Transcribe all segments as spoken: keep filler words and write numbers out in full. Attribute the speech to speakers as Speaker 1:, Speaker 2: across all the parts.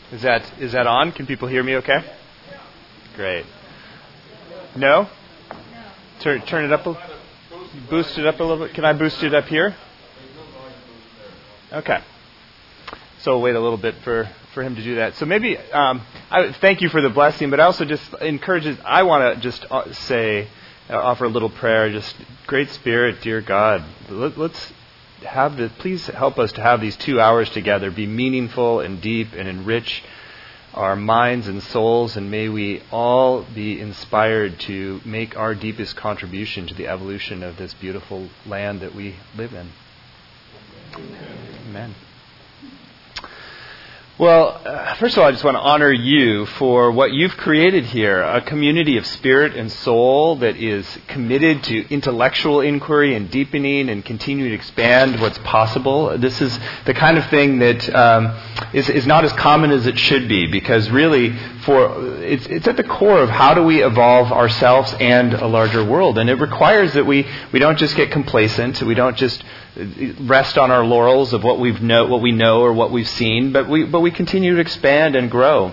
Speaker 1: Is that is that on? Can people hear me okay? Great. No? Turn turn it up a boost it up a little bit. Can I boost it up here? Okay. So we'll wait a little bit for, for him to do that. So maybe um, I thank you for the blessing, but I also just encourage. I want to just say, uh, offer a little prayer. Just great Spirit, dear God, let, let's have the. Please help us to have these two hours together, be meaningful and deep, and enrich our minds and souls, and may we all be inspired to make our deepest contribution to the evolution of this beautiful land that we live in. Amen. Well, uh, first of all, I just want to honor you for what you've created here, a community of spirit and soul that is committed to intellectual inquiry and deepening and continuing to expand what's possible. This is the kind of thing that um, is, is not as common as it should be, because really for it's, it's at the core of how do we evolve ourselves and a larger world. And it requires that we, we don't just get complacent, we don't just rest on our laurels of what we've know, what we know or what we've seen, but we but we continue to expand and grow.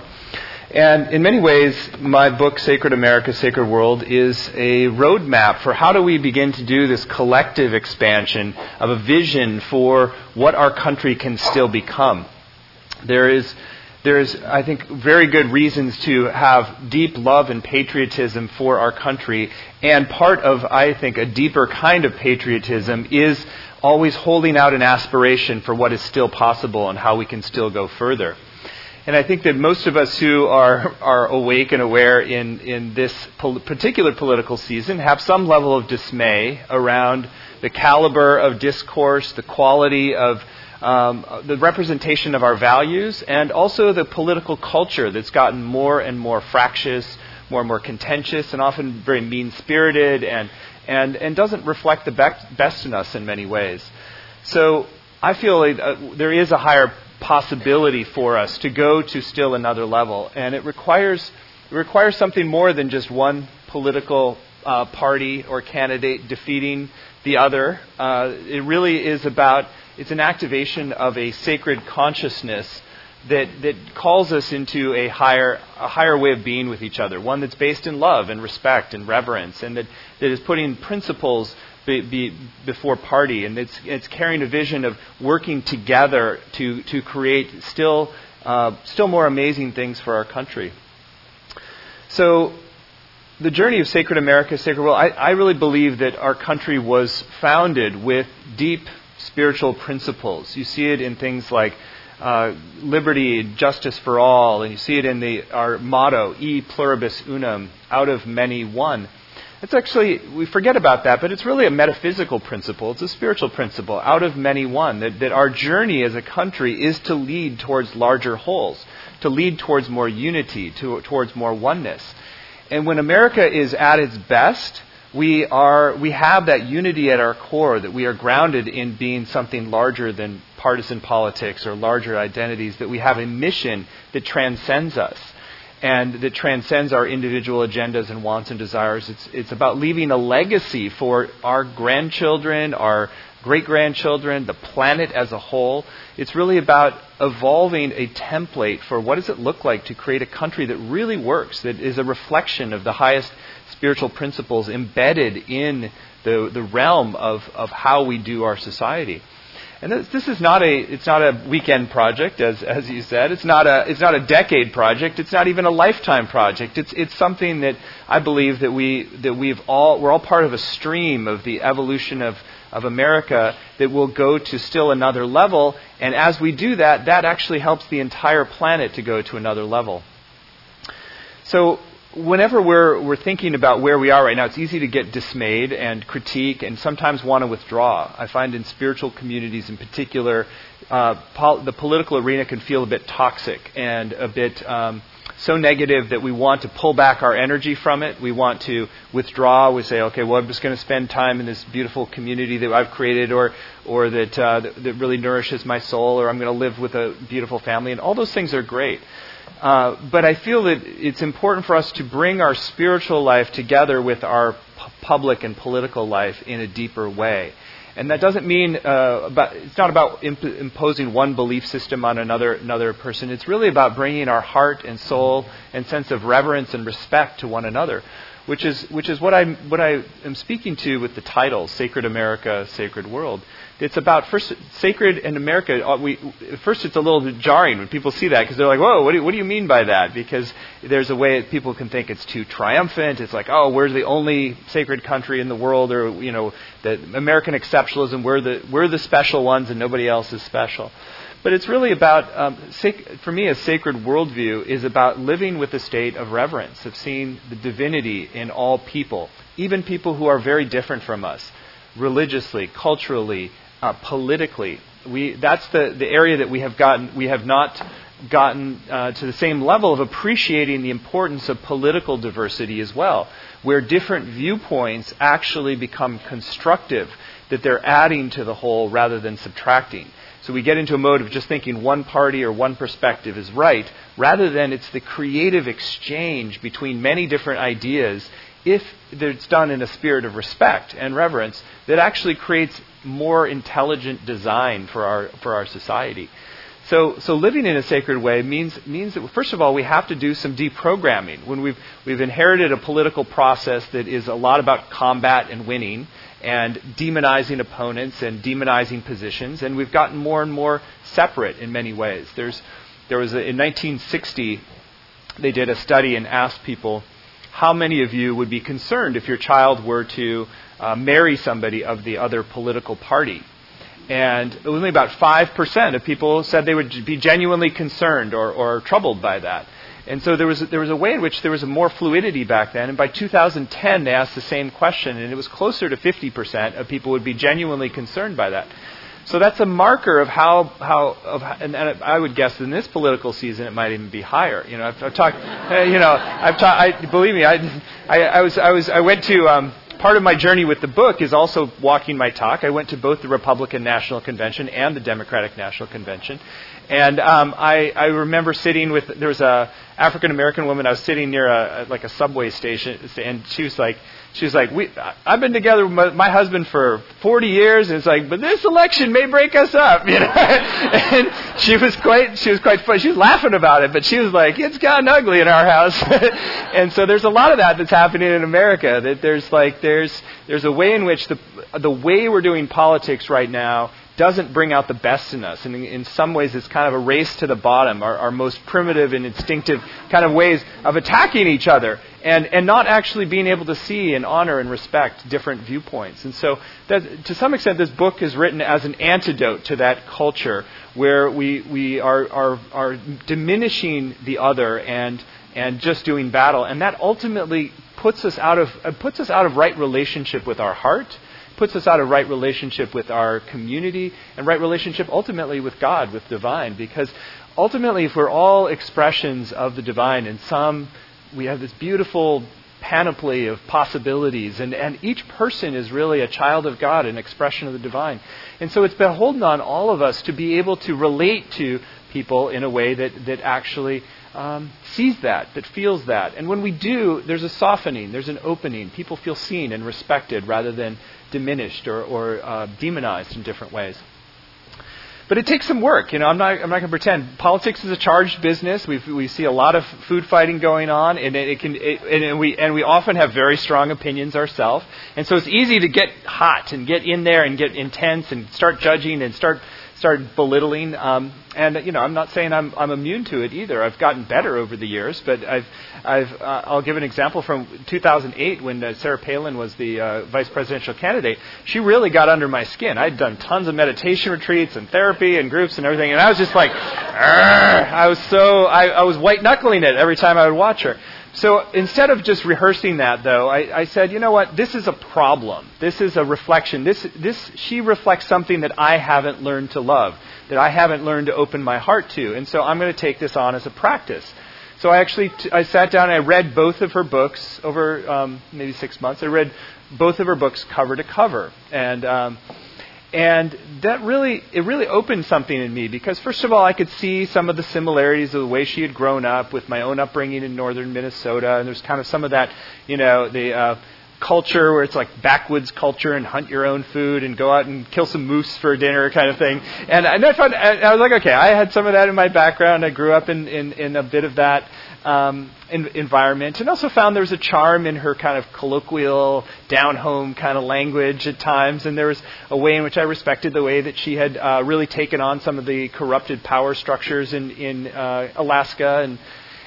Speaker 1: And in many ways, my book, Sacred America, Sacred World, is a roadmap for how do we begin to do this collective expansion of a vision for what our country can still become. There is There is, I think, very good reasons to have deep love and patriotism for our country. And part of, I think, a deeper kind of patriotism is always holding out an aspiration for what is still possible and how we can still go further. And I think that most of us who are are awake and aware in, in this pol- particular political season have some level of dismay around the caliber of discourse, the quality of Um, the representation of our values, and also the political culture that's gotten more and more fractious, more and more contentious, and often very mean-spirited, and and, and doesn't reflect the bec- best in us in many ways. So I feel like, uh, there is a higher possibility for us to go to still another level, and it requires it requires something more than just one political uh, party or candidate defeating the other. Uh, it really is about It's an activation of a sacred consciousness that, that calls us into a higher a higher way of being with each other, one that's based in love and respect and reverence, and that, that is putting principles be, be before party, and it's it's carrying a vision of working together to to create still uh, still more amazing things for our country. So, the journey of Sacred America, Sacred World, I, I really believe that our country was founded with deep spiritual principles. You see it in things like uh, liberty, justice for all, and you see it in the our motto, E pluribus unum, out of many one. It's actually, we forget about that, but it's really a metaphysical principle. It's a spiritual principle, out of many one, that, that our journey as a country is to lead towards larger wholes, to lead towards more unity, to, towards more oneness. And when America is at its best, We are we have that unity at our core, that we are grounded in being something larger than partisan politics or larger identities, that we have a mission that transcends us and that transcends our individual agendas and wants and desires. It's it's about leaving a legacy for our grandchildren, our great-grandchildren, the planet as a whole. It's really about evolving a template for what does it look like to create a country that really works, that is a reflection of the highest spiritual principles embedded in the the realm of, of how we do our society. And this, this is not a it's not a weekend project, as as you said. It's not a it's not a decade project. It's not even a lifetime project. It's it's something that I believe that we that we've all we're all part of a stream of the evolution of of America that will go to still another level. And as we do that, that actually helps the entire planet to go to another level. So, whenever we're we're thinking about where we are right now, it's easy to get dismayed and critique and sometimes want to withdraw. I find in spiritual communities in particular, uh, pol- the political arena can feel a bit toxic and a bit um, so negative that we want to pull back our energy from it. We want to withdraw. We say, okay, well, I'm just going to spend time in this beautiful community that I've created, or or that, uh, that that really nourishes my soul, or I'm going to live with a beautiful family. And all those things are great. Uh, but I feel that it's important for us to bring our spiritual life together with our p- public and political life in a deeper way. And that doesn't mean uh, about, it's not about imp- imposing one belief system on another another person. It's really about bringing our heart and soul and sense of reverence and respect to one another, which is which is what I what I am speaking to with the title Sacred America, Sacred World. It's about first sacred in America. We at first it's a little jarring when people see that because they're like, "Whoa, what do you, what do you mean by that?" Because there's a way that people can think it's too triumphant. It's like, "Oh, we're the only sacred country in the world," or you know, the American exceptionalism. We're the we're the special ones, and nobody else is special. But it's really about, um, sac- for me, a sacred worldview is about living with a state of reverence, of seeing the divinity in all people, even people who are very different from us, religiously, culturally, uh, politically. We that's the, the area that we have gotten. We have not gotten uh, to the same level of appreciating the importance of political diversity as well, where different viewpoints actually become constructive, that they're adding to the whole rather than subtracting. So we get into a mode of just thinking one party or one perspective is right, rather than it's the creative exchange between many different ideas, if it's done in a spirit of respect and reverence, that actually creates more intelligent design for our for our society. So, so living in a sacred way means means that first of all we have to do some deprogramming. When we've we've inherited a political process that is a lot about combat and winning, and demonizing opponents and demonizing positions, and we've gotten more and more separate in many ways. There's there was a, in nineteen sixty they did a study and asked people, how many of you would be concerned if your child were to uh, marry somebody of the other political party? And only about five percent of people said they would be genuinely concerned or, or troubled by that. And so there was there was a way in which there was a more fluidity back then. And by two thousand ten, they asked the same question, and it was closer to fifty percent of people would be genuinely concerned by that. So that's a marker of how how of and, and I would guess in this political season it might even be higher. You know, I've, I've talked. You know, I've talked. I believe me. I, I I was I was I went to. Um, Part of my journey with the book is also walking my talk. I went to both the Republican National Convention and the Democratic National Convention. And um, I, I remember sitting with, there was a African-American woman, I was sitting near a, like a subway station, and she was like, she was like, we, I've been together with my, my husband for forty years, and it's like, but this election may break us up, you know. And she was quite, she was quite funny. She was laughing about it, but she was like, it's gotten ugly in our house. And so there's a lot of that that's happening in America. That there's like, there's there's a way in which the the way we're doing politics right now doesn't bring out the best in us. And in, in some ways, it's kind of a race to the bottom, our, our most primitive and instinctive kind of ways of attacking each other and, and not actually being able to see and honor and respect different viewpoints. And so that, to some extent, this book is written as an antidote to that culture where we, we are, are, are diminishing the other and, and just doing battle. And that ultimately puts us out of, uh, puts us out of right relationship with our heart, puts us out of right relationship with our community, and right relationship ultimately with God, with divine. Because ultimately, if we're all expressions of the divine, and some, we have this beautiful panoply of possibilities, and, and each person is really a child of God, an expression of the divine. And so it's beholden on all of us to be able to relate to people in a way that, that actually um, sees that, that feels that. And when we do, there's a softening, there's an opening. People feel seen and respected rather than diminished or, or uh, demonized in different ways. But it takes some work. You know, I'm not. I'm not going to pretend. Politics is a charged business. We we see a lot of food fighting going on, and it, it can. It, and we and we often have very strong opinions ourselves. And so it's easy to get hot and get in there and get intense and start judging and start start belittling. Um, and you know, I'm not saying I'm I'm immune to it either. I've gotten better over the years, but I've I've uh, I'll give an example from two thousand eight when uh, Sarah Palin was the uh, vice presidential candidate. She really got under my skin. I'd done tons of meditation retreats and therapy and groups and everything, and I was just like, I was so I, I was white knuckling it every time I would watch her. So instead of just rehearsing that, though, I, I said, you know what? This is a problem. This is a reflection. This, this, she reflects something that I haven't learned to love, that I haven't learned to open my heart to. And so I'm going to take this on as a practice. So I actually, t- I sat down and I read both of her books over um, maybe six months. I read both of her books cover to cover. And, um, And that really, it really opened something in me because, first of all, I could see some of the similarities of the way she had grown up with my own upbringing in northern Minnesota. And there's kind of some of that, you know, the uh, culture where it's like backwoods culture and hunt your own food and go out and kill some moose for dinner kind of thing. And, and I found, and I was like, okay, I had some of that in my background. I grew up in, in, in a bit of that um, in, environment, and also found there was a charm in her kind of colloquial, down-home kind of language at times. And there was a way in which I respected the way that she had uh, really taken on some of the corrupted power structures in, in uh, Alaska, and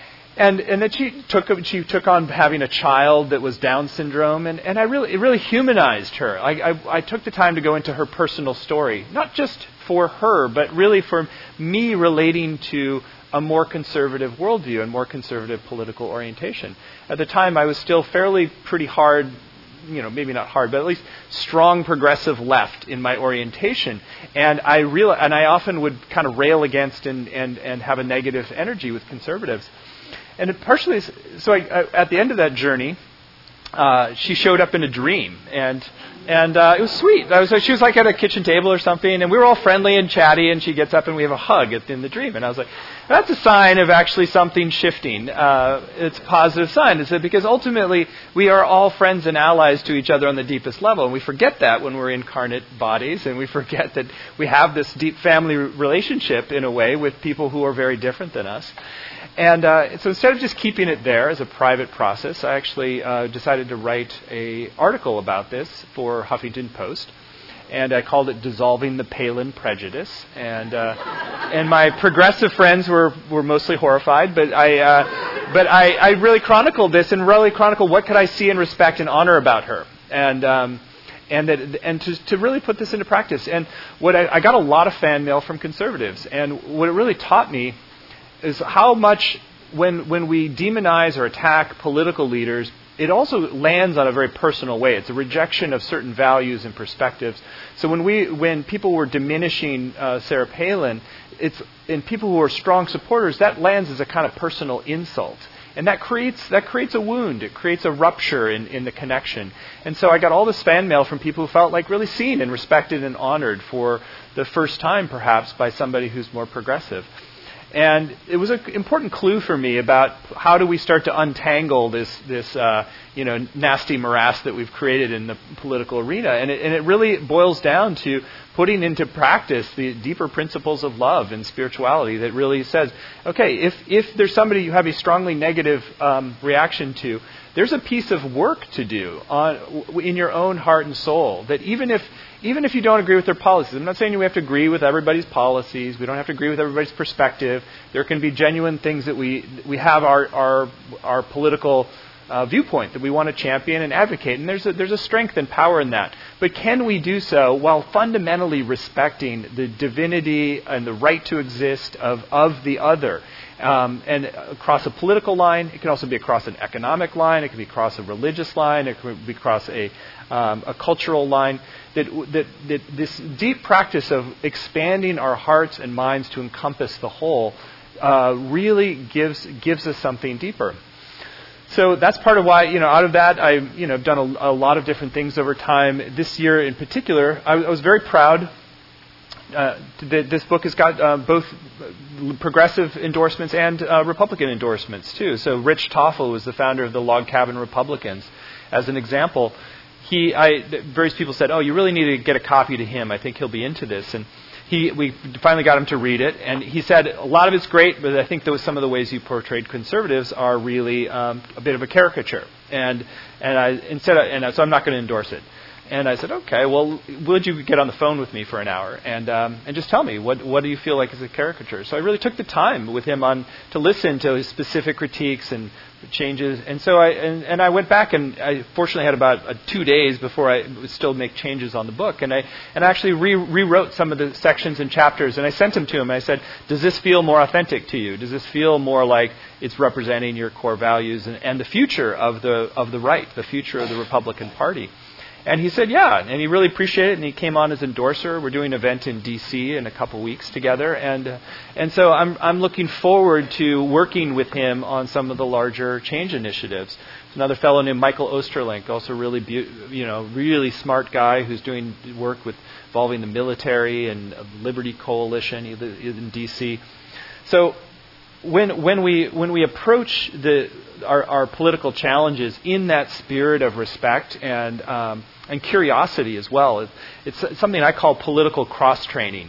Speaker 1: And and that she took she took on having a child that was Down syndrome, and, and I really it really humanized her. I, I I took the time to go into her personal story, not just for her, but really for me relating to a more conservative worldview and more conservative political orientation. At the time, I was still fairly pretty hard, you know, maybe not hard, but at least strong progressive left in my orientation. And I real and I often would kind of rail against and and and have a negative energy with conservatives. And it partially, so I, I, at the end of that journey, uh, she showed up in a dream, and and uh, it was sweet. I was, she was like at a kitchen table or something, and we were all friendly and chatty, and she gets up and we have a hug at, in the dream. And I was like, that's a sign of actually something shifting. Uh, it's a positive sign. Is it because ultimately we are all friends and allies to each other on the deepest level, and we forget that when we're incarnate bodies, and we forget that we have this deep family relationship in a way with people who are very different than us. And uh, so instead of just keeping it there as a private process, I actually uh, decided to write an article about this for Huffington Post. And I called it Dissolving the Palin Prejudice. And uh, and my progressive friends were, were mostly horrified, but I uh, but I, I really chronicled this and really chronicled what could I see and respect and honor about her. And um, and that and to, to really put this into practice. And what I, I got a lot of fan mail from conservatives. And what it really taught me is how much when when we demonize or attack political leaders, it also lands on a very personal way. It's a rejection of certain values and perspectives. So when we when people were diminishing uh, Sarah Palin, it's in people who are strong supporters, that lands as a kind of personal insult. And that creates that creates a wound. It creates a rupture in, in the connection. And so I got all this fan mail from people who felt like really seen and respected and honored for the first time, perhaps, by somebody who's more progressive. And it was an important clue for me about how do we start to untangle this, this uh, you know, nasty morass that we've created in the political arena. And it, and it really boils down to putting into practice the deeper principles of love and spirituality that really says, okay, if, if there's somebody you have a strongly negative um, reaction to, there's a piece of work to do on, in your own heart and soul that even if Even if you don't agree with their policies, I'm not saying we have to agree with everybody's policies. We don't have to agree with everybody's perspective. There can be genuine things that we we have our our our political uh, viewpoint that we want to champion and advocate, and there's a, there's a strength and power in that. But can we do so while fundamentally respecting the divinity and the right to exist of of the other? Um, and across a political line, it can also be across an economic line, it can be across a religious line, it can be across a um, a cultural line. That, that that this deep practice of expanding our hearts and minds to encompass the whole uh, really gives gives us something deeper. So that's part of why, you know, out of that, I you know have done a, a lot of different things over time. This year in particular, I, I was very proud. Uh, that this book has got uh, both progressive endorsements and uh, Republican endorsements too. So Rich Toffel was the founder of the Log Cabin Republicans. As an example, he, I, various people said, "Oh, you really need to get a copy to him. I think he'll be into this." And he, we finally got him to read it, and he said a lot of it's great, but I think those some of the ways you portrayed conservatives are really um, a bit of a caricature. And and I instead, of, and so I'm not going to endorse it. And I said, okay, well, would you get on the phone with me for an hour and um, and just tell me what what do you feel like is a caricature? So I really took the time with him on to listen to his specific critiques and changes. And so I and, and I went back and I fortunately had about uh, two days before I would still make changes on the book. And I and I actually re- rewrote some of the sections and chapters. And I sent them to him. And I said, does this feel more authentic to you? Does this feel more like it's representing your core values and, and the future of the of the right, the future of the Republican Party? And he said, yeah, and he really appreciated it, and he came on as endorser. We're doing an event in D C in a couple weeks together, and uh, and so I'm I'm looking forward to working with him on some of the larger change initiatives. There's another fellow named Michael Osterlink, also really be, you know really smart guy who's doing work with involving the military and Liberty Coalition. He lives in D C. So when when we when we approach the our, our political challenges in that spirit of respect and um, and curiosity as well, it, it's something I call political cross training.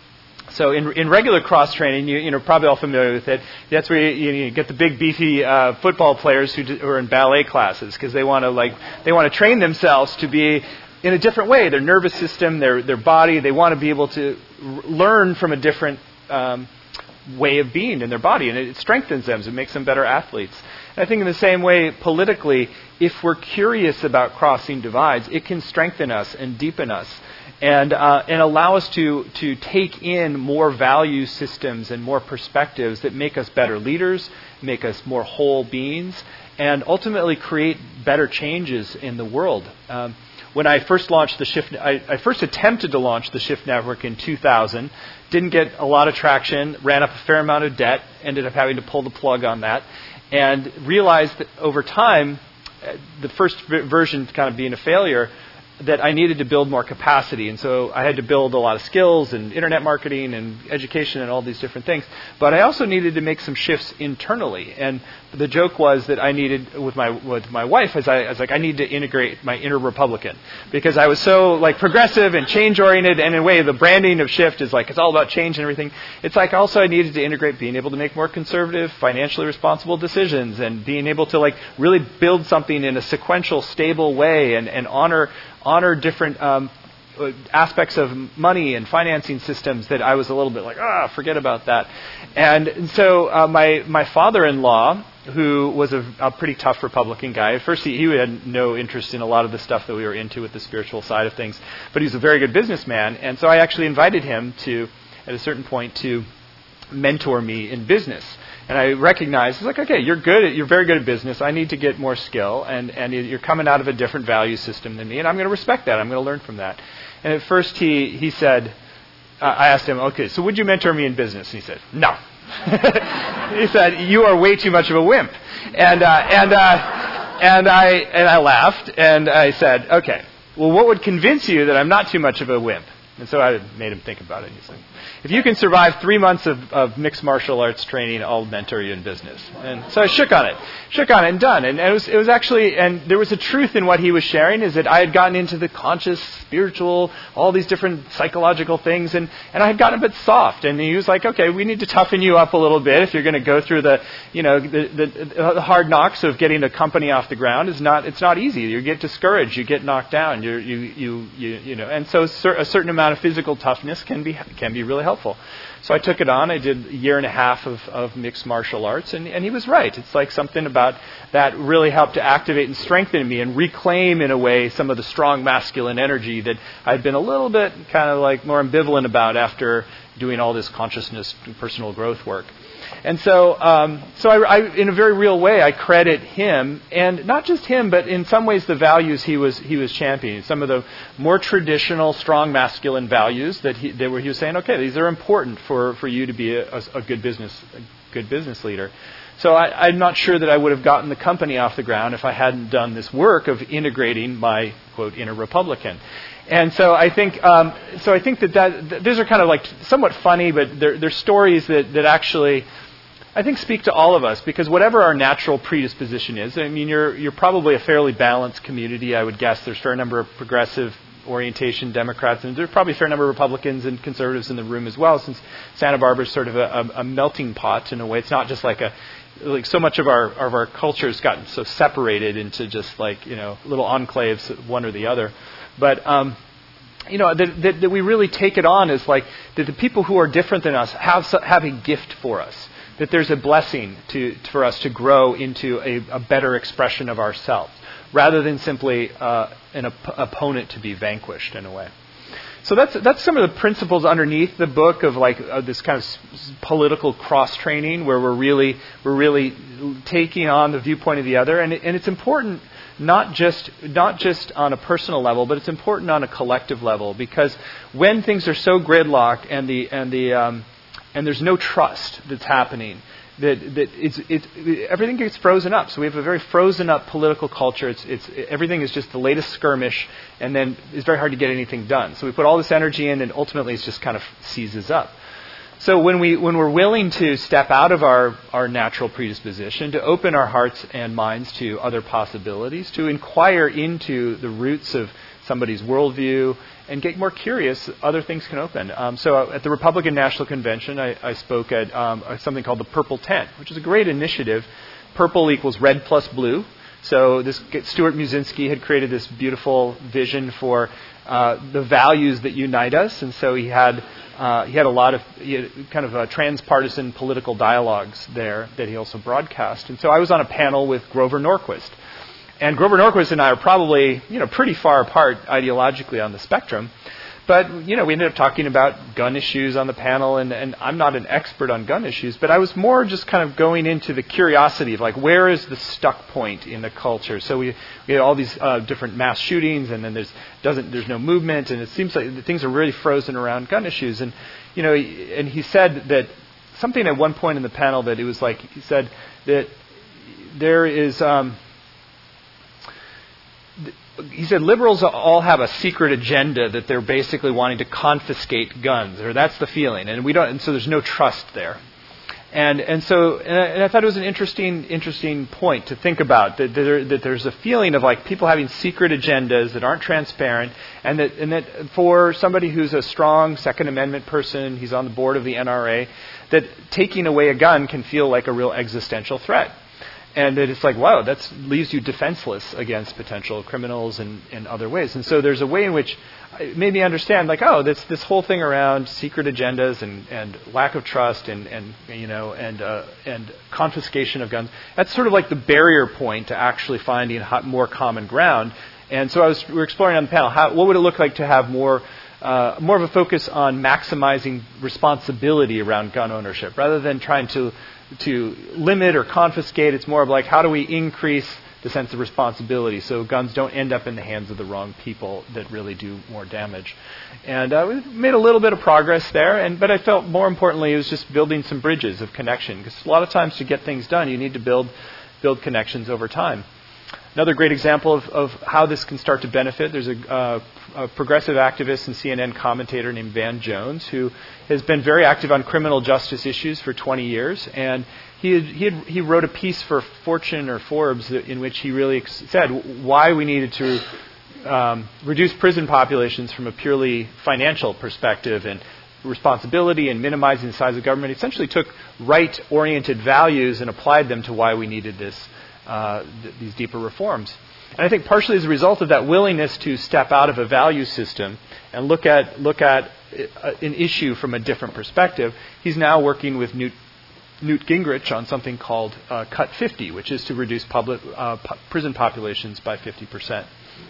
Speaker 1: So in in regular cross training, you you know probably all familiar with it. That's where you, you get the big beefy uh, football players who, do, who are in ballet classes because they want to like they want to train themselves to be in a different way. Their nervous system, their their body, they want to be able to r- learn from a different um, way of being in their body, and it strengthens them. It makes them better athletes. And I think in the same way, politically, if we're curious about crossing divides, it can strengthen us and deepen us. And uh, and allow us to to take in more value systems and more perspectives that make us better leaders, make us more whole beings, and ultimately create better changes in the world. Um, when I first launched the Shift, I, I first attempted to launch the Shift Network in two thousand, didn't get a lot of traction, ran up a fair amount of debt, ended up having to pull the plug on that, and realized that over time, the first version kind of being a failure, that I needed to build more capacity. And so I had to build a lot of skills and internet marketing and education and all these different things. But I also needed to make some shifts internally. And the joke was that I needed, with my with my wife, as I, I was like, I need to integrate my inner Republican. Because I was so like progressive and change-oriented, and in a way the branding of Shift is like, it's all about change and everything. It's like also I needed to integrate being able to make more conservative, financially responsible decisions and being able to like really build something in a sequential, stable way and, and honor honor different um, aspects of money and financing systems that I was a little bit like, ah, forget about that. And, and so uh, my my father-in-law, who was a, a pretty tough Republican guy, at first he, he had no interest in a lot of the stuff that we were into with the spiritual side of things, but he was a very good businessman. And so I actually invited him to, at a certain point, to mentor me in business. And I recognized, I was like, okay, you're good at, you're very good at business. I need to get more skill, and, and you're coming out of a different value system than me, and I'm going to respect that. I'm going to learn from that. And at first he, he said, uh, I asked him, okay, so would you mentor me in business? And he said, no. He said, you are way too much of a wimp. And, uh, and, uh, and I, and I laughed, and I said, okay, well, what would convince you that I'm not too much of a wimp? And so I made him think about it. He said, if you can survive three months of, of mixed martial arts training, I'll mentor you in business. And so I shook on it, shook on it and done. And it was, it was actually, and there was a truth in what he was sharing, is that I had gotten into the conscious, spiritual, all these different psychological things, and, and I had gotten a bit soft. And he was like, okay, we need to toughen you up a little bit if you're going to go through the, you know, the, the, the hard knocks of getting a company off the ground. Is not, it's not easy. You get discouraged, you get knocked down, you you you you you know. And so a certain amount of physical toughness can be can be really helpful. So I took it on. I did a year and a half of, of mixed martial arts, and, and he was right. It's like something about that really helped to activate and strengthen me and reclaim, in a way, some of the strong masculine energy that I'd been a little bit kind of like more ambivalent about after doing all this consciousness and personal growth work. And so, um, so I, I, in a very real way, I credit him, and not just him, but in some ways the values he was he was championing. Some of the more traditional, strong masculine values that he, that were, he was saying, okay, these are important for, for you to be a, a, a good business a good business leader. So I, I'm not sure that I would have gotten the company off the ground if I hadn't done this work of integrating my, quote, inner Republican. And so I think, um, so I think that, that those are kind of like somewhat funny, but they're, they're stories that, that actually, I think, speak to all of us, because whatever our natural predisposition is, I mean, you're you're probably a fairly balanced community, I would guess. There's a fair number of progressive orientation Democrats, and there's probably a fair number of Republicans and conservatives in the room as well, since Santa Barbara is sort of a, a, a melting pot in a way. It's not just like a, like so much of our of our culture has gotten so separated into just like, you know, little enclaves, one or the other. But, um, you know, that, that, that we really take it on as like that the people who are different than us have have a gift for us. That there's a blessing to for us to grow into a, a better expression of ourselves, rather than simply uh, an op- opponent to be vanquished in a way. So that's that's some of the principles underneath the book of like uh, this kind of s- political cross training, where we're really we're really taking on the viewpoint of the other, and it, and it's important not just not just on a personal level, but it's important on a collective level, because when things are so gridlocked and the and the um, and there's no trust that's happening, that that it's it's everything gets frozen up. So we have a very frozen up political culture. It's it's everything is just the latest skirmish, and then it's very hard to get anything done. So we put all this energy in, and ultimately it just kind of seizes up. So when we when we're willing to step out of our, our natural predisposition, to open our hearts and minds to other possibilities, to inquire into the roots of somebody's worldview and get more curious, other things can open. Um, so at the Republican National Convention, I, I spoke at um, something called the Purple Tent, which is a great initiative. Purple equals red plus blue. So this Stuart Musinski had created this beautiful vision for uh, the values that unite us, and so he had uh, he had a lot of he had kind of uh, transpartisan political dialogues there that he also broadcast. And so I was on a panel with Grover Norquist, and Grover Norquist and I are probably you know pretty far apart ideologically on the spectrum. But, you know, we ended up talking about gun issues on the panel, and, and I'm not an expert on gun issues, but I was more just kind of going into the curiosity of, like, where is the stuck point in the culture? So we, we had all these uh, different mass shootings, and then there's doesn't there's no movement, and it seems like the things are really frozen around gun issues. And, you know, and he said that something at one point in the panel that it was like, he said that there is... Um, He said liberals all have a secret agenda that they're basically wanting to confiscate guns, or that's the feeling, and we don't. And so there's no trust there, and and so and I, and I thought it was an interesting interesting point to think about that there, that there's a feeling of like people having secret agendas that aren't transparent, and that and that for somebody who's a strong Second Amendment person, he's on the board of the N R A, that taking away a gun can feel like a real existential threat. And that it's like, wow, that leaves you defenseless against potential criminals and in other ways. And so there's a way in which it made me understand, like, oh, this this whole thing around secret agendas and, and lack of trust and, and you know and uh, and confiscation of guns. That's sort of like the barrier point to actually finding hot, more common ground. And so I was we were exploring on the panel, how, what would it look like to have more uh, more of a focus on maximizing responsibility around gun ownership, rather than trying to to limit or confiscate. It's more of like, how do we increase the sense of responsibility so guns don't end up in the hands of the wrong people that really do more damage. And uh, we made a little bit of progress there, and but I felt more importantly it was just building some bridges of connection, because a lot of times to get things done you need to build build connections over time. Another great example of, of how this can start to benefit, there's a, uh, a progressive activist and C N N commentator named Van Jones, who has been very active on criminal justice issues for twenty years. And he had, he, had, he wrote a piece for Fortune or Forbes in which he really ex- said why we needed to um, reduce prison populations from a purely financial perspective and responsibility and minimizing the size of government. He essentially took right-oriented values and applied them to why we needed this Uh, th- these deeper reforms. And I think partially as a result of that willingness to step out of a value system and look at look at uh, an issue from a different perspective, he's now working with Newt, Newt Gingrich on something called uh, Cut fifty, which is to reduce public uh, pu- prison populations by fifty percent.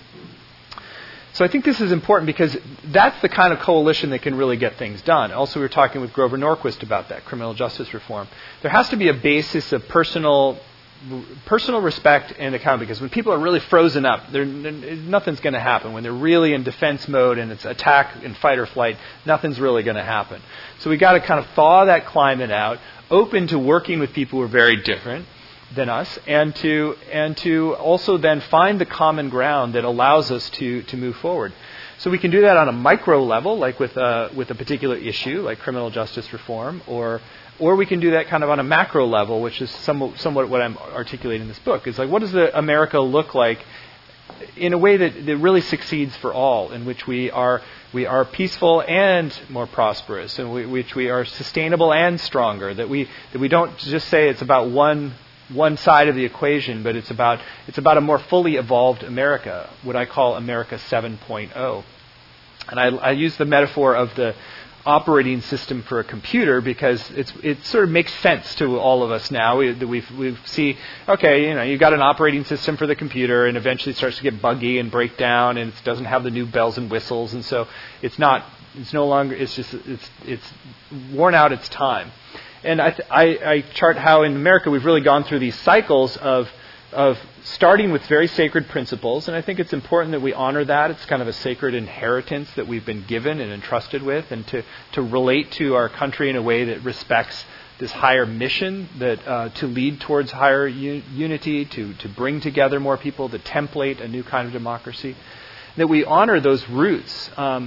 Speaker 1: So I think this is important because that's the kind of coalition that can really get things done. Also, we were talking with Grover Norquist about that, criminal justice reform. There has to be a basis of personal personal respect and accountability, because when people are really frozen up, they're, they're, nothing's going to happen. When they're really in defense mode and it's attack and fight or flight, nothing's really going to happen. So we got to kind of thaw that climate out, open to working with people who are very different than us, and to and to also then find the common ground that allows us to to move forward. So we can do that on a micro level, like with a, with a particular issue, like criminal justice reform, or Or we can do that kind of on a macro level, which is somewhat, somewhat what I'm articulating in this book. It's like, what does the America look like in a way that, that really succeeds for all, in which we are we are peaceful and more prosperous, in which we are sustainable and stronger, that we that we don't just say it's about one one side of the equation, but it's about it's about a more fully evolved America, what I call America seven point oh. And I, I use the metaphor of the operating system for a computer because it's it sort of makes sense to all of us now. We we we see, okay, you know, you've got an operating system for the computer, and eventually it starts to get buggy and break down, and it doesn't have the new bells and whistles, and so it's not it's no longer it's just it's it's worn out its time. And I th- I, I chart how in America we've really gone through these cycles of of starting with very sacred principles, and I think it's important that we honor that. It's kind of a sacred inheritance that we've been given and entrusted with, and to, to relate to our country in a way that respects this higher mission, that uh, to lead towards higher u- unity, to, to bring together more people, to template a new kind of democracy, that we honor those roots. Um,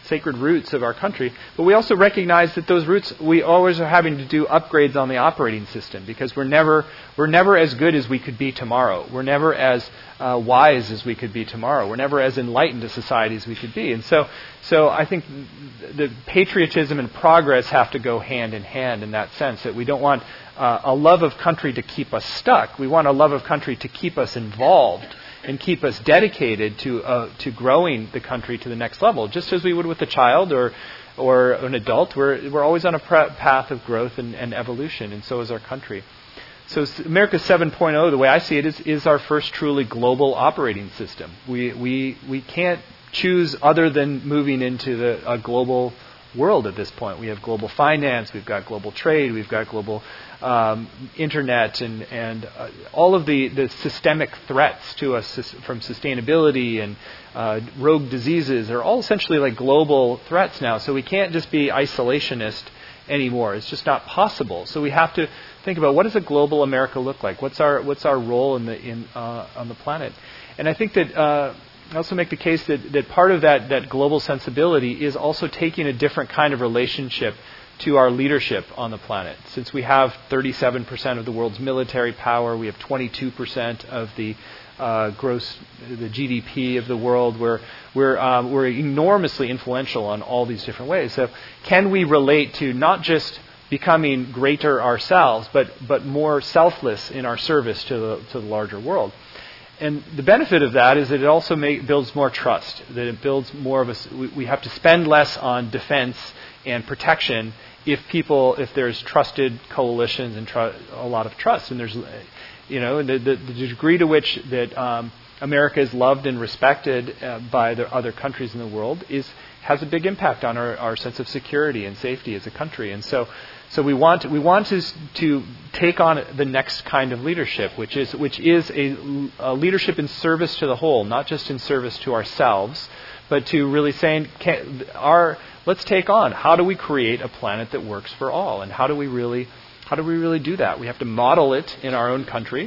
Speaker 1: sacred roots of our country. But we also recognize that those roots, we always are having to do upgrades on the operating system because we're never we're never as good as we could be tomorrow. We're never as uh, wise as we could be tomorrow. We're never as enlightened a society as we could be. And so, so I think the patriotism and progress have to go hand in hand in that sense. That we don't want uh, a love of country to keep us stuck. We want a love of country to keep us involved and keep us dedicated to uh, to growing the country to the next level, just as we would with a child or or an adult. We're we're always on a pre- path of growth and, and evolution, and so is our country. So America seven point oh, the way I see it, is is our first truly global operating system. We we we can't choose other than moving into the a global world at this point. We have global finance, we've got global trade, we've got global um, internet, and and uh, all of the, the systemic threats to us from sustainability and uh, rogue diseases are all essentially like global threats now. So we can't just be isolationist anymore. It's just not possible. So we have to think about, what does a global America look like? What's our what's our role in the in uh, on the planet? And I think that. Uh, I also make the case that, that part of that, that global sensibility is also taking a different kind of relationship to our leadership on the planet. Since we have thirty-seven percent of the world's military power, we have twenty-two percent of the uh, gross, the G D P of the world. We're we're um, we're enormously influential on all these different ways. So, can we relate to not just becoming greater ourselves, but but more selfless in our service to the to the larger world? And the benefit of that is that it also make, builds more trust, that it builds more of a... We, we have to spend less on defense and protection if people, if there's trusted coalitions and tr- a lot of trust. And there's, you know, the, the, the degree to which that um, America is loved and respected uh, by the other countries in the world is has a big impact on our, our sense of security and safety as a country. And so... So we want we want to to take on the next kind of leadership, which is which is a, a leadership in service to the whole, not just in service to ourselves, but to really saying, can, our let's take on, how do we create a planet that works for all, and how do we really how do we really do that? We have to model it in our own country,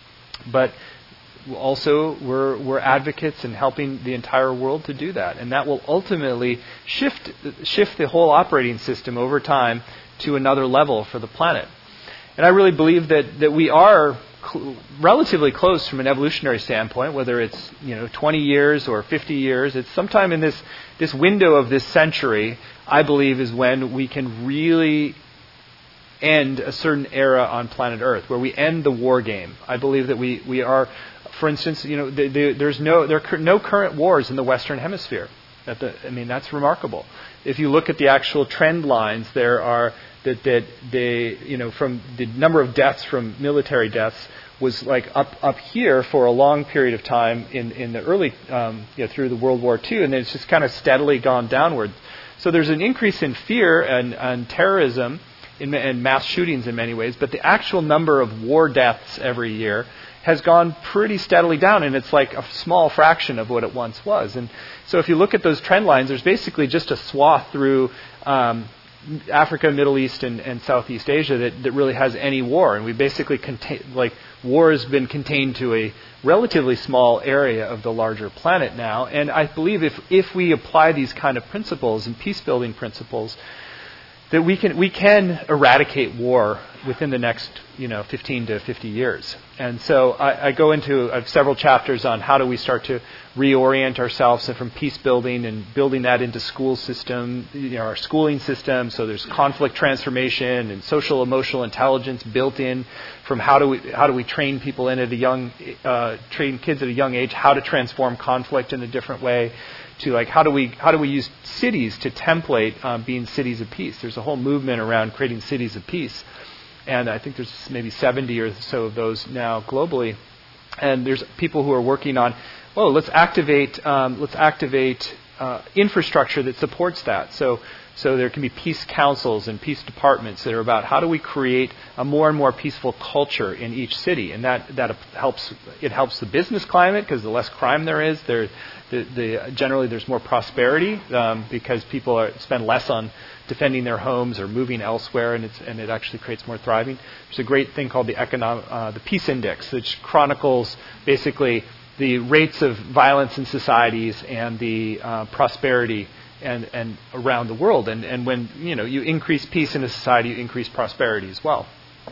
Speaker 1: but also we're we're advocates in helping the entire world to do that, and that will ultimately shift shift the whole operating system over time to another level for the planet. And I really believe that, that we are cl- relatively close from an evolutionary standpoint, whether it's, you know, twenty years or fifty years. It's sometime in this, this window of this century, I believe, is when we can really end a certain era on planet Earth, where we end the war game. I believe that we, we are, for instance, you know, the, the, there's no there are no current wars in the Western Hemisphere. At the, I mean, that's remarkable. If you look at the actual trend lines, there are that that they, you know, from the number of deaths from military deaths was like up up here for a long period of time in in the early, um, you know, through the World War Two, and then it's just kind of steadily gone downward. So there's an increase in fear and, and terrorism in, and mass shootings in many ways, but the actual number of war deaths every year has gone pretty steadily down, and it's like a small fraction of what it once was. And so if you look at those trend lines, there's basically just a swath through um, Africa, Middle East, and, and Southeast Asia that, that really has any war. And we basically, contain, like, war has been contained to a relatively small area of the larger planet now. And I believe if, if we apply these kind of principles and peace-building principles, that we can we can eradicate war within the next, you know, fifteen to fifty years. And so I, I go into uh, several chapters on how do we start to reorient ourselves from peace building and building that into school system, you know, our schooling system. So there's conflict transformation and social emotional intelligence built in from how do we how do we train people in at a young uh, train kids at a young age how to transform conflict in a different way. To like how do we how do we use cities to template um, being cities of peace? There's a whole movement around creating cities of peace, and I think there's maybe seventy or so of those now globally. And there's people who are working on, oh, let's activate um, let's activate uh, infrastructure that supports that. So so there can be peace councils and peace departments that are about how do we create a more and more peaceful culture in each city, and that that helps it helps the business climate because the less crime there is, there. The, the, generally, there's more prosperity um, because people are, spend less on defending their homes or moving elsewhere, and, it's, and it actually creates more thriving. There's a great thing called the economic, uh, the Peace Index, which chronicles basically the rates of violence in societies and the uh, prosperity and, and around the world. And, and when you know you increase peace in a society, you increase prosperity as well,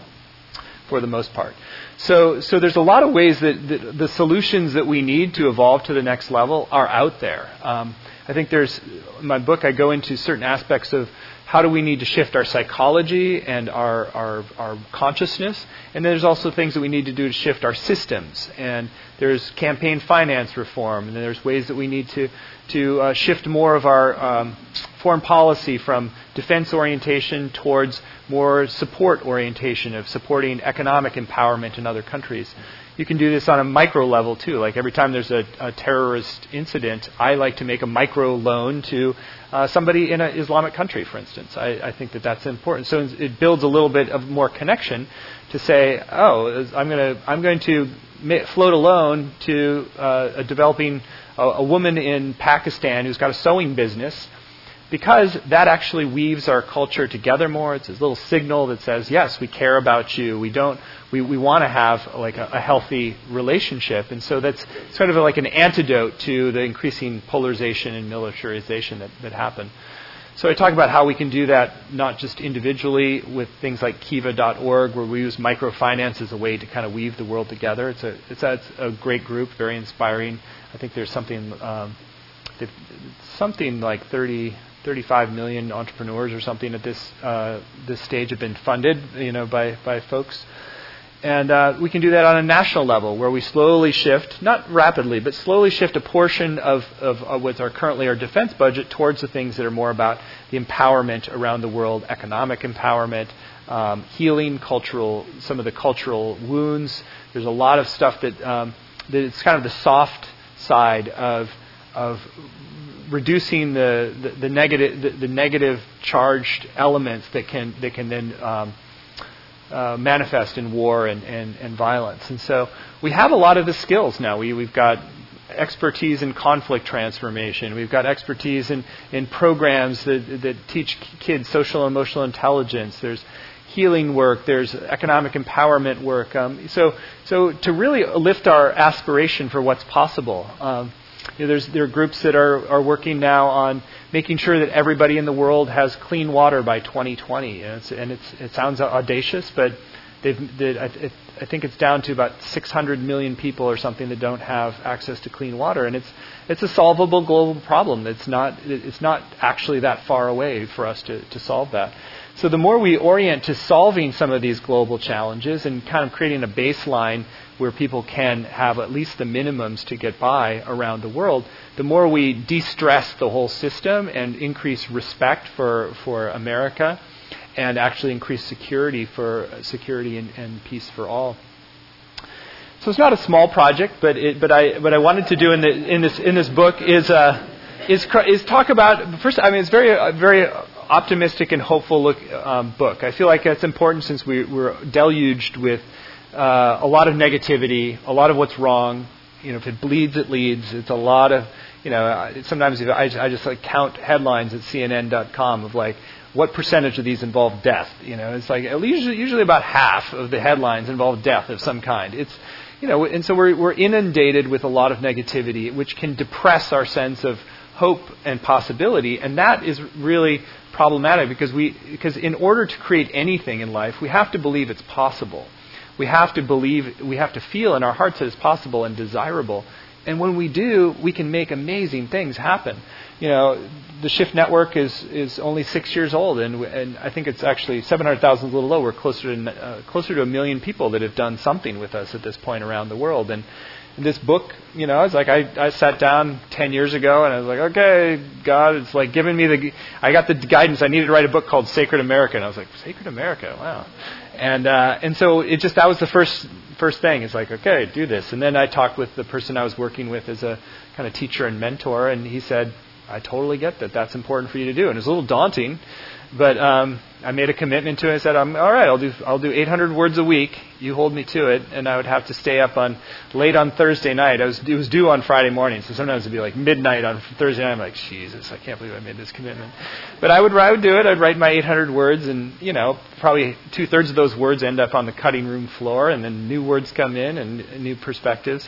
Speaker 1: for the most part. So, so there's a lot of ways that, that the solutions that we need to evolve to the next level are out there. Um, I think there's, in my book, I go into certain aspects of how do we need to shift our psychology and our, our, our consciousness. And there's also things that we need to do to shift our systems. And there's campaign finance reform. And there's ways that we need to, to uh, shift more of our um, foreign policy from defense orientation towards more support orientation of supporting economic empowerment in other countries. You can do this on a micro level too. Like every time there's a, a terrorist incident, I like to make a micro loan to uh, somebody in an Islamic country, for instance. I, I think that that's important. So it builds a little bit of more connection to say, oh, I'm going to I'm going to ma- float a loan to uh, a developing a, a woman in Pakistan who's got a sewing business. Because that actually weaves our culture together more. It's this little signal that says, yes, we care about you. We don't. We, we want to have like a, a healthy relationship. And so that's sort of like an antidote to the increasing polarization and militarization that, that happen. So I talk about how we can do that not just individually with things like kiva dot org, where we use microfinance as a way to kind of weave the world together. It's a it's a, it's a great group, very inspiring. I think there's something um, something like thirty. thirty-five million entrepreneurs or something at this uh, this stage have been funded, you know, by, by folks. And uh, we can do that on a national level where we slowly shift, not rapidly, but slowly shift a portion of, of, of what's our currently our defense budget towards the things that are more about the empowerment around the world, economic empowerment, um, healing cultural, some of the cultural wounds. There's a lot of stuff that, um, that it's kind of the soft side of of reducing the, the, the negative the, the negative charged elements that can that can then um, uh, manifest in war and, and, and violence. And so we have a lot of the skills now. We we've got expertise in conflict transformation. We've got expertise in, in programs that that teach kids social and emotional intelligence. There's healing work. There's economic empowerment work. Um, so so to really lift our aspiration for what's possible. Um, You know, there's there are groups that are, are working now on making sure that everybody in the world has clean water by twenty twenty, and, it's, and it's, it sounds audacious, but they've they, I, I think it's down to about six hundred million people or something that don't have access to clean water, and it's it's a solvable global problem. It's not it's not actually that far away for us to, to solve that. So the more we orient to solving some of these global challenges and kind of creating a baseline where people can have at least the minimums to get by around the world, the more we de-stress the whole system and increase respect for, for America and actually increase security for security and, and peace for all. So it's not a small project, but it, but I what I wanted to do in the, in this in this book is uh, is is talk about first. I mean, it's very uh, very optimistic and hopeful look um, book. I feel like that's important since we we're deluged with uh, a lot of negativity, a lot of what's wrong. You know, if it bleeds, it leads. It's a lot of, you know, sometimes if I, I just like count headlines at C N N dot com of like, what percentage of these involve death? You know, it's like usually, usually about half of the headlines involve death of some kind. It's, you know, and so we're we're inundated with a lot of negativity, which can depress our sense of hope and possibility, and that is really problematic because we because in order to create anything in life, we have to believe it's possible. We have to believe, we have to feel in our hearts that it's possible and desirable. And when we do, we can make amazing things happen. You know, the Shift Network is, is only six years old, and and I think it's actually seven hundred thousand is a little low. We're closer to uh, closer to a million people that have done something with us at this point around the world. And this book, you know, it's like I, I sat down ten years ago and I was like, okay, God, it's like giving me the, I got the guidance. I needed to write a book called Sacred America. And I was like, Sacred America, wow. And uh, and so it just, that was the first first thing. It's like, okay, do this. And then I talked with the person I was working with as a kind of teacher and mentor, and he said, I totally get that. That's important for you to do. And it was a little daunting, but um, I made a commitment to it. I said, I'm, all right, I'll do I'll do eight hundred words a week. You hold me to it. And I would have to stay up on late on Thursday night. I was It was due on Friday morning, so sometimes it would be like midnight on Thursday night. I'm like, Jesus, I can't believe I made this commitment. But I would I would do it. I'd write my eight hundred words, and, you know, probably two-thirds of those words end up on the cutting room floor, and then new words come in and new perspectives.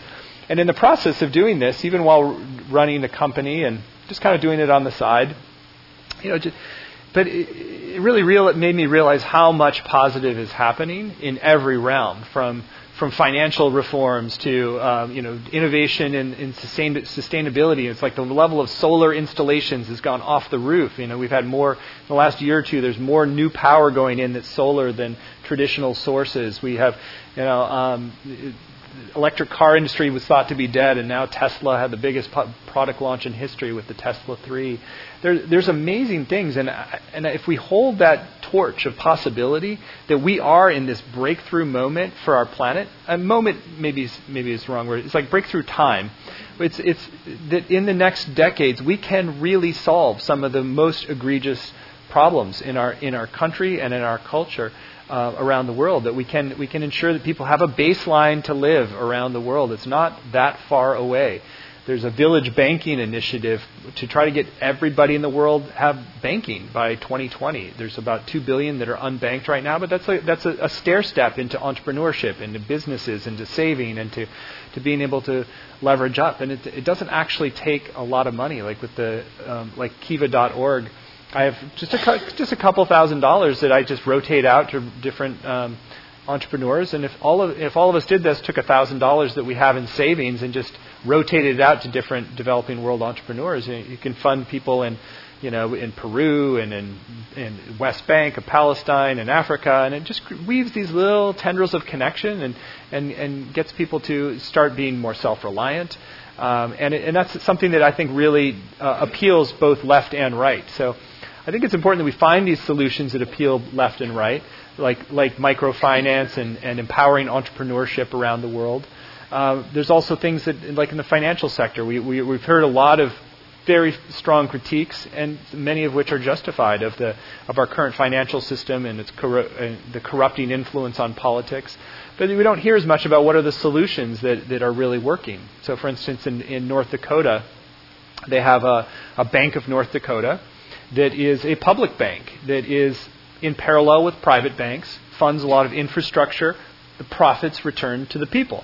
Speaker 1: and in the process of doing this, even while running the company and just kind of doing it on the side, you know, just, but it, it really real, it made me realize how much positive is happening in every realm, from from financial reforms to um, you know innovation in, in sustain, sustainability. It's like the level of solar installations has gone off the roof. You know, we've had more in the last year or two. There's more new power going in that's solar than traditional sources. We have, you know. Um, electric car industry was thought to be dead, and now Tesla had the biggest po- product launch in history with the Tesla three. There, there's amazing things, and and if we hold that torch of possibility that we are in this breakthrough moment for our planet, a moment maybe is, maybe is the wrong word. It's like breakthrough time. It's it's that in the next decades we can really solve some of the most egregious problems in our in our country and in our culture. Uh, around the world, that we can we can ensure that people have a baseline to live around the world. It's not that far away. There's a village banking initiative to try to get everybody in the world have banking by twenty twenty. There's about two billion that are unbanked right now, but that's a, that's a, a stair step into entrepreneurship, into businesses, into saving, and to, to being able to leverage up. And it, it doesn't actually take a lot of money, like with the um, like Kiva dot org. I have just a just a couple thousand dollars that I just rotate out to different um, entrepreneurs, and if all of if all of us did this, took a thousand dollars that we have in savings and just rotated it out to different developing world entrepreneurs, you, you can fund people in you know in Peru and in in West Bank of Palestine and Africa, and it just weaves these little tendrils of connection and and and gets people to start being more self-reliant. Um, and, it, and that's something that I think really uh, appeals both left and right. So I think it's important that we find these solutions that appeal left and right, like like microfinance and, and empowering entrepreneurship around the world. Uh, there's also things that, like in the financial sector, we, we, we've heard a lot of very strong critiques, and many of which are justified, of the of our current financial system and its corru- uh, the corrupting influence on politics. But we don't hear as much about what are the solutions that, that are really working. So, for instance, in, in North Dakota, they have a, a Bank of North Dakota that is a public bank that is in parallel with private banks, funds a lot of infrastructure, the profits return to the people.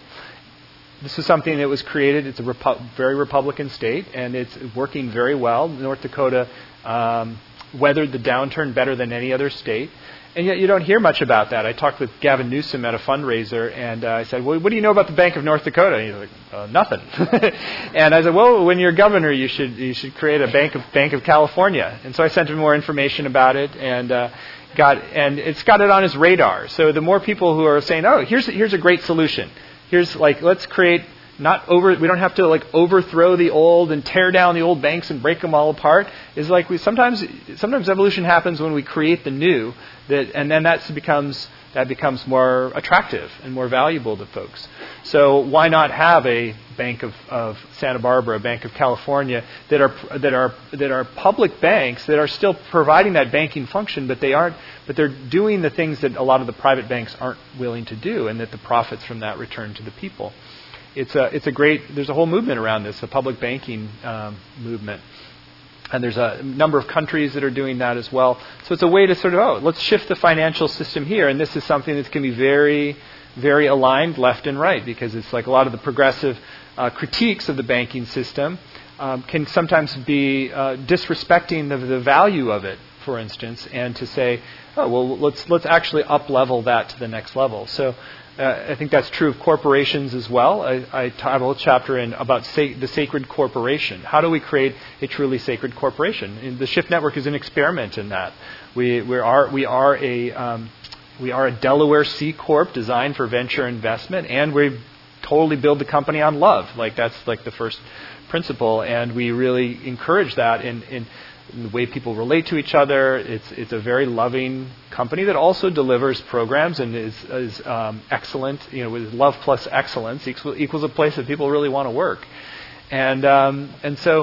Speaker 1: This is something that was created. It's a repu- very Republican state, and it's working very well. North Dakota um, weathered the downturn better than any other state. And yet you don't hear much about that. I talked with Gavin Newsom at a fundraiser, and uh, I said, well, what do you know about the Bank of North Dakota? And he's like, uh, nothing. And I said, well, when you're governor, you should you should create a Bank of Bank of California. And so I sent him more information about it, and uh, got and it's got it on his radar. So the more people who are saying, oh, here's here's a great solution. Here's like, let's create not over. We don't have to like overthrow the old and tear down the old banks and break them all apart. Is like we sometimes sometimes evolution happens when we create the new. That and then that becomes that becomes more attractive and more valuable to folks. So why not have a Bank of, of Santa Barbara, a Bank of California that are that are that are public banks that are still providing that banking function, but they aren't. But they're doing the things that a lot of the private banks aren't willing to do, and that the profits from that return to the people. It's a it's a great. There's a whole movement around this, a public banking um, movement. And there's a number of countries that are doing that as well. So it's a way to sort of, oh, let's shift the financial system here. And this is something that's going to be very, very aligned left and right, because it's like a lot of the progressive uh, critiques of the banking system um, can sometimes be uh, disrespecting the, the value of it, for instance, and to say, oh, well, let's let's actually up-level that to the next level. So uh, I think that's true of corporations as well. I, I have a whole chapter in about sa- the sacred corporation. How do we create a truly sacred corporation? And the Shift Network is an experiment in that. We we are we are a um, we are a Delaware C Corp designed for venture investment, and we totally build the company on love. Like that's like the first principle, and we really encourage that in in. the way people relate to each other. It's it's a very loving company that also delivers programs and is is um, excellent. You know, with love plus excellence equals, equals a place that people really want to work. And um, and so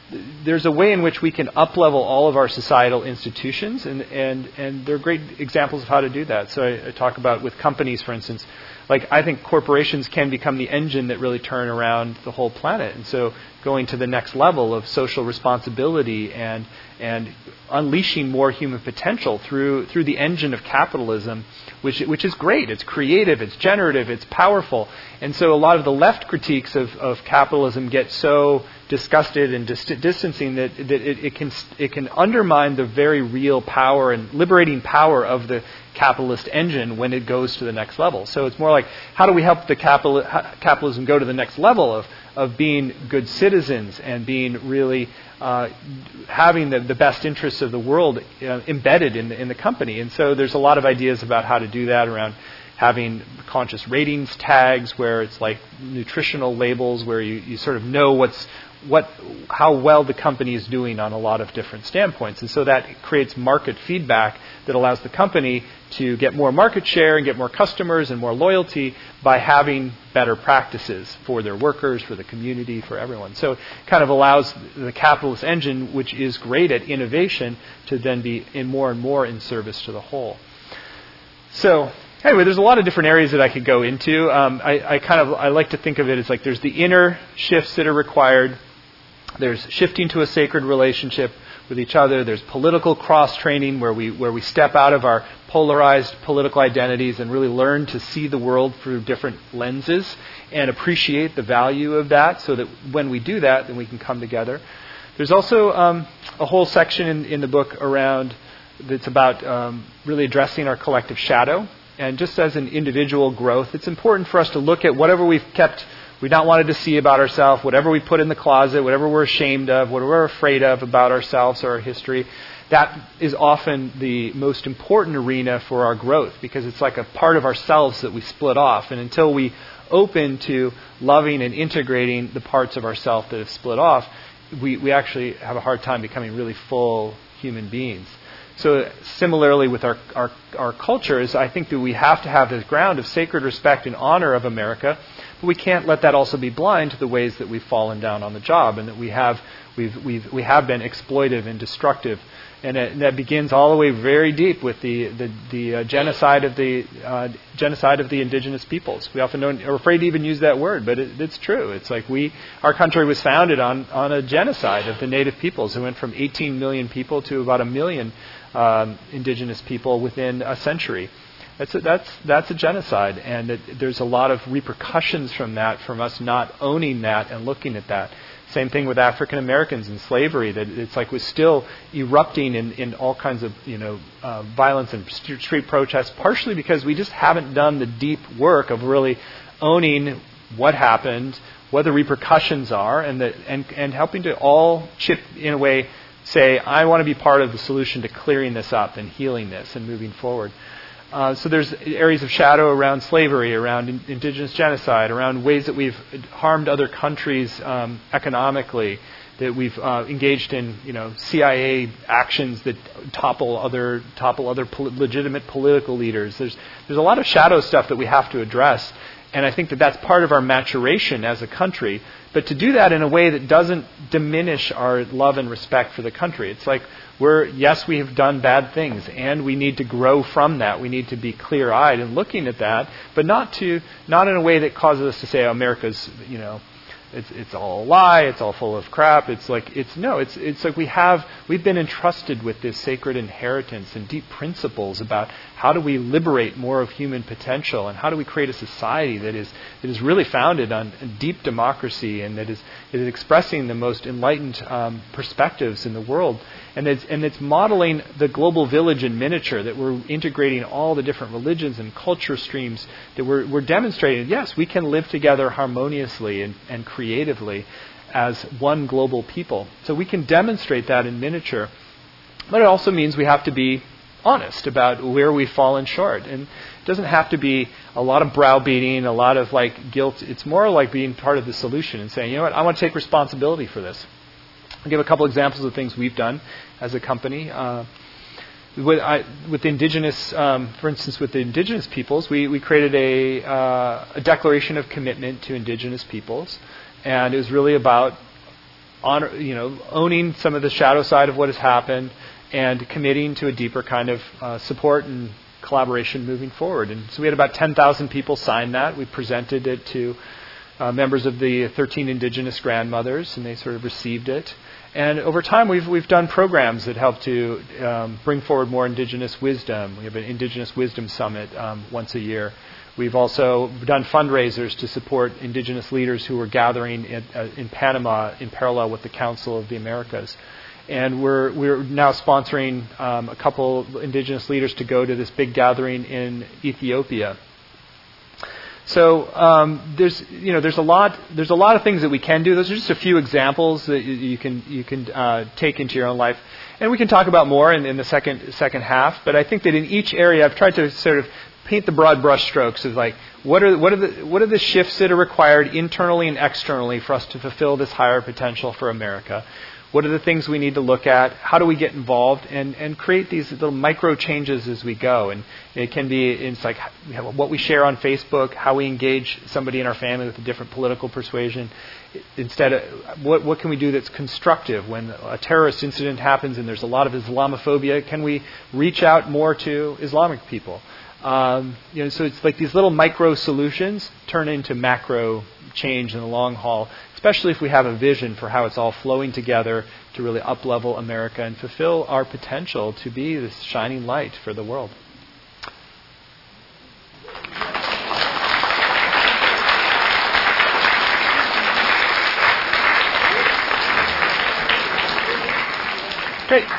Speaker 1: there's a way in which we can up-level all of our societal institutions, and, and, and there are great examples of how to do that. So I, I talk about with companies, for instance, like I think corporations can become the engine that really turn around the whole planet. And so going to the next level of social responsibility and and unleashing more human potential through through the engine of capitalism, which which is great. It's creative, it's generative, it's powerful. And so a lot of the left critiques of, of capitalism get so disgusted and dis- distancing that, that it, it can it can undermine the very real power and liberating power of the capitalist engine when it goes to the next level. So it's more like, how do we help the capital, capitalism go to the next level of, of being good citizens and being really uh, having the, the best interests of the world uh, embedded in the, in the company. And so there's a lot of ideas about how to do that around having conscious ratings tags where it's like nutritional labels where you, you sort of know what's what how well the company is doing on a lot of different standpoints. And so that creates market feedback that allows the company to get more market share and get more customers and more loyalty by having better practices for their workers, for the community, for everyone. So it kind of allows the capitalist engine, which is great at innovation, to then be in more and more in service to the whole. So anyway, there's a lot of different areas that I could go into. Um, I, I kind of I like to think of it as like there's the inner shifts that are required. There's shifting to a sacred relationship with each other. There's political cross-training where we where we step out of our polarized political identities and really learn to see the world through different lenses and appreciate the value of that so that when we do that, then we can come together. There's also um, a whole section in, in the book around that's about um, really addressing our collective shadow. And just as an individual growth, it's important for us to look at whatever we've kept, we not wanted to see about ourselves, whatever we put in the closet, whatever we're ashamed of, whatever we're afraid of about ourselves or our history. That is often the most important arena for our growth because it's like a part of ourselves that we split off. And until we open to loving and integrating the parts of ourselves that have split off, we, we actually have a hard time becoming really full human beings. So similarly with our, our our culture is I think that we have to have this ground of sacred respect and honor of America, but we can't let that also be blind to the ways that we've fallen down on the job and that we have we've we've we have been exploitive and destructive. And, it, and that begins all the way very deep with the the, the uh, genocide of the uh, genocide of the indigenous peoples. We often don't, are afraid to even use that word, but it, it's true. It's like we our country was founded on on a genocide of the native peoples. It went from eighteen million people to about a million um, indigenous people within a century. That's a, that's that's a genocide, and it, there's a lot of repercussions from that, from us not owning that and looking at that. Same thing with African Americans and slavery. That it's like was still erupting in, in all kinds of you know uh, violence and street protests, partially because we just haven't done the deep work of really owning what happened, what the repercussions are, and the, and and helping to all chip in a way, say I want to be part of the solution to clearing this up and healing this and moving forward. Uh, so there's areas of shadow around slavery, around in, indigenous genocide, around ways that we've harmed other countries um, economically, that we've uh, engaged in, you know, C I A actions that topple other topple other pol- legitimate political leaders. There's there's a lot of shadow stuff that we have to address, and I think that that's part of our maturation as a country. But to do that in a way that doesn't diminish our love and respect for the country. It's like we're, yes, we have done bad things, and we need to grow from that. We need to be clear-eyed and looking at that, but not to not in a way that causes us to say, oh, America's, you know, it's it's all a lie, it's all full of crap. It's like it's no, it's it's like we have we've been entrusted with this sacred inheritance and deep principles about how do we liberate more of human potential and how do we create a society that is that is really founded on deep democracy and that is is expressing the most enlightened um, perspectives in the world, and it's and it's modeling the global village in miniature, that we're integrating all the different religions and culture streams, that we're we're demonstrating yes, we can live together harmoniously and, and creatively as one global people. So we can demonstrate that in miniature, but it also means we have to be honest about where we've fallen short. And it doesn't have to be a lot of browbeating, a lot of like guilt. It's more like being part of the solution and saying, you know what, I want to take responsibility for this. I'll give a couple examples of things we've done as a company. Uh, with, I, with indigenous, um, for instance, with the indigenous peoples, we, we created a, uh, a declaration of commitment to indigenous peoples. And it was really about honor, you know, owning some of the shadow side of what has happened and committing to a deeper kind of uh, support and collaboration moving forward. And so we had about ten thousand people sign that. We presented it to uh, members of the thirteen Indigenous grandmothers, and they sort of received it. And over time, we've we've done programs that help to um, bring forward more Indigenous wisdom. We have an Indigenous Wisdom Summit um, once a year. We've also done fundraisers to support Indigenous leaders who were gathering in, uh, in Panama in parallel with the Council of the Americas. And we're we're now sponsoring um, a couple Indigenous leaders to go to this big gathering in Ethiopia. So um, there's you know there's a lot there's a lot of things that we can do. Those are just a few examples that you, you can you can uh, take into your own life, and we can talk about more in, in the second second half. But I think that in each area, I've tried to sort of paint the broad brushstrokes of like what are what are the what are the shifts that are required internally and externally for us to fulfill this higher potential for America. What are the things we need to look at? How do we get involved and, and create these little micro changes as we go? And it can be it's like what we share on Facebook, how we engage somebody in our family with a different political persuasion. Instead of what what can we do that's constructive when a terrorist incident happens and there's a lot of Islamophobia? Can we reach out more to Islamic people? Um, you know, so it's like these little micro solutions turn into macro change in the long haul, especially if we have a vision for how it's all flowing together to really up-level America and fulfill our potential to be this shining light for the world. Great.